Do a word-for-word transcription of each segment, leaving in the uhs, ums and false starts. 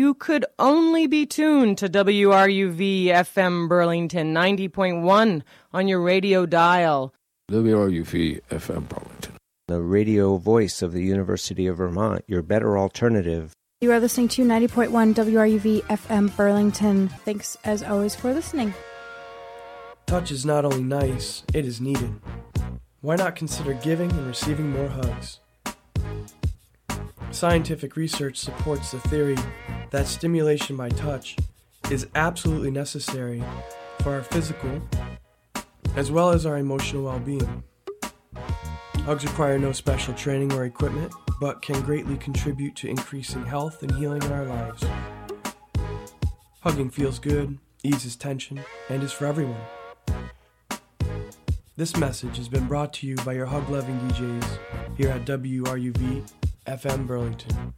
you could only be tuned to W R U V F M Burlington ninety point one on your radio dial. W R U V F M Burlington, the radio voice of the University of Vermont, your better alternative. You are listening to ninety point one W R U V F M Burlington. Thanks, as always, for listening. Touch is not only nice, it is needed. Why not consider giving and receiving more hugs? Scientific research supports the theory that stimulation by touch is absolutely necessary for our physical as well as our emotional well-being. Hugs require no special training or equipment, but can greatly contribute to increasing health and healing in our lives. Hugging feels good, eases tension, and is for everyone. This message has been brought to you by your hug-loving D Js here at W R U V F M Burlington.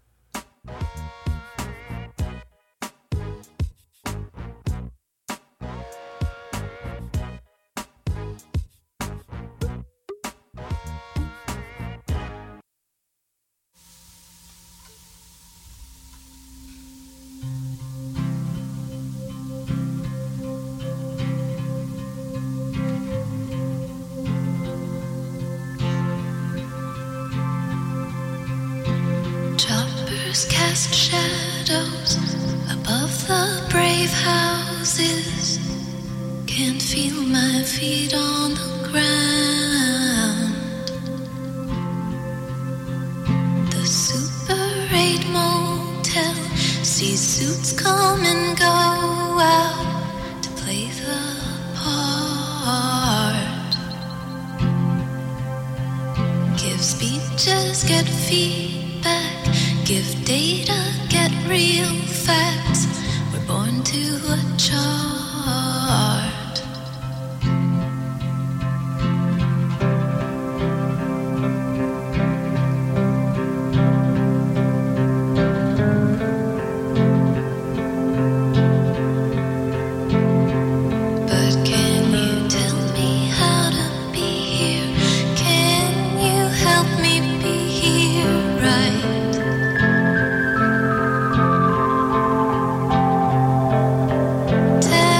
Cast shadows above the brave houses. Can't feel my feet on the ground. The Super eight motel sees suits come and go out to play the part. Give speeches, get feedback. Give data, get real facts. We're born to a chart. But can you tell me how to be here? Can you help me be here right? Tell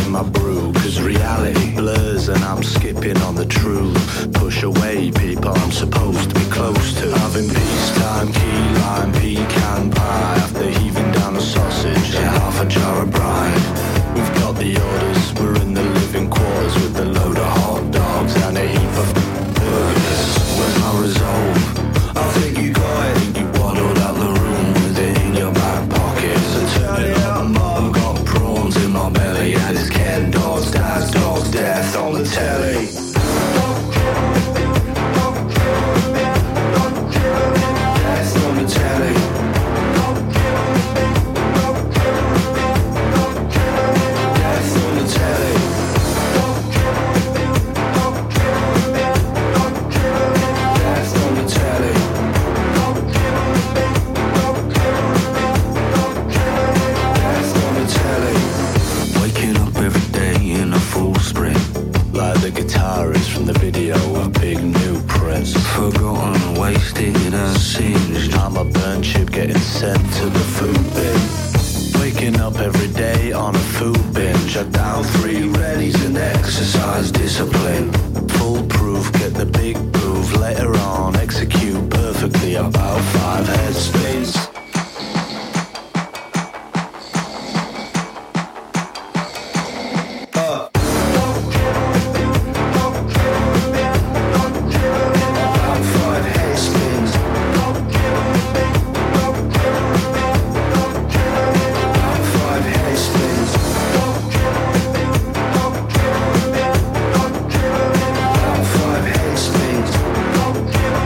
in my brew, cause reality blurs and I'm skipping on the truth. Push away people I'm supposed to be close to. Having peacetime, key lime, pecan pie, after heaving down a sausage and half a jar of brine. We've got the orders, we're in the living quarters with a load of hot dogs and a heap of burgers. Where's my resolve? I think you got it. I think you waddled out the room with it in your back pocket. So turn it up, I've got prawns in my belly and it's Ken dogs, dad's dogs, death on the telly. Death on the telly. Death on the telly. Death on the telly. Death on the telly. Waking up every day in a full sprint, like the guitarist from the video of Big New Prince. Forgotten, wasted and singed. I'm a burnt chip getting sent to the food bin. Waking up every day on a food binge. I down three readies and exercise discipline. Foolproof, get the big move. Later on, execute perfectly about five head spins. Uh. About five head spins. About five head spins. About five head spins. About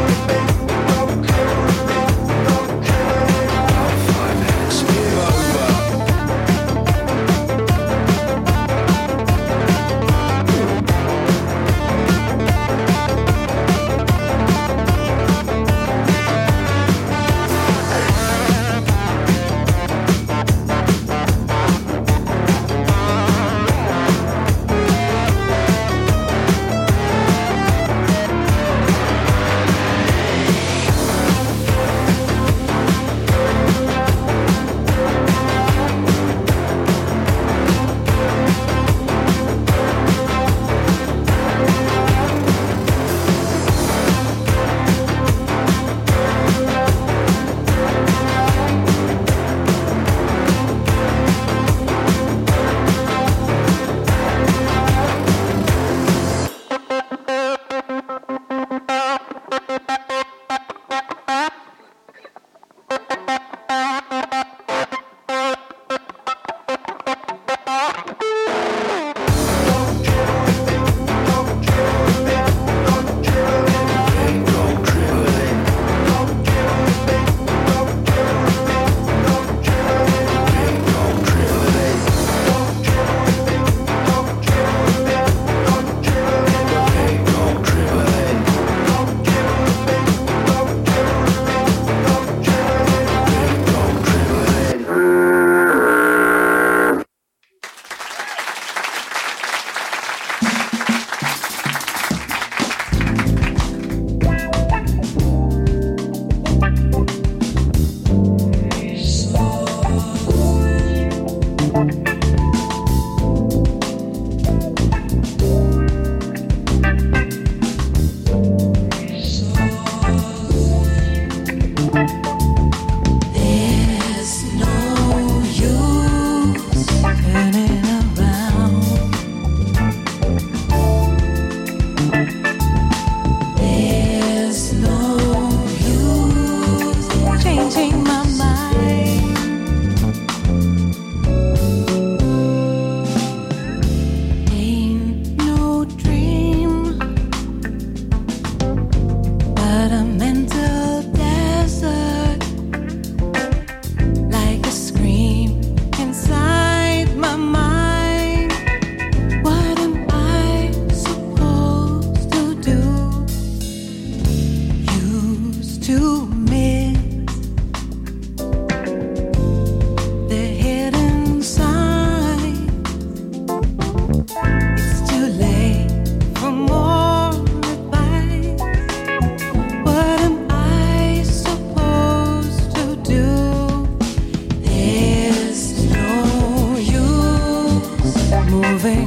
five head spins. Over. moving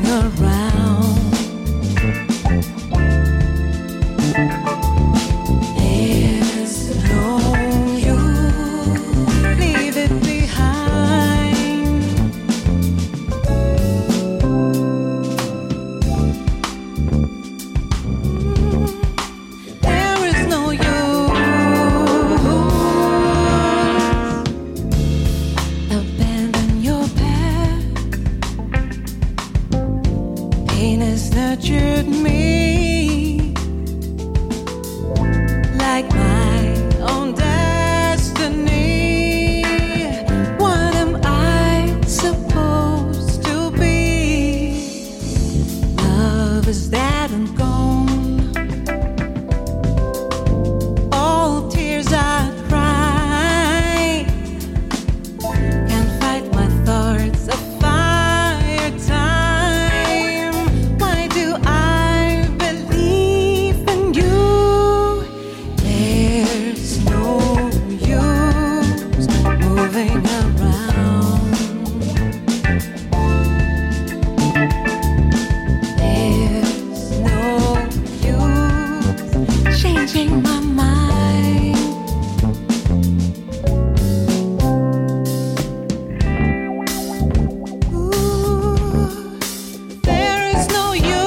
changing my mind. Ooh, there is no you.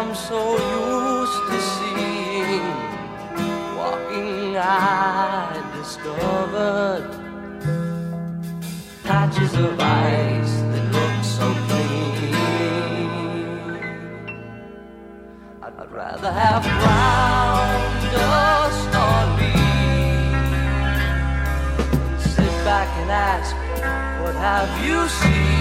I'm so used to seeing. Walking, I discovered patches of ice that look so clean. I'd rather have brown dust on me. Sit back and ask, what have you seen?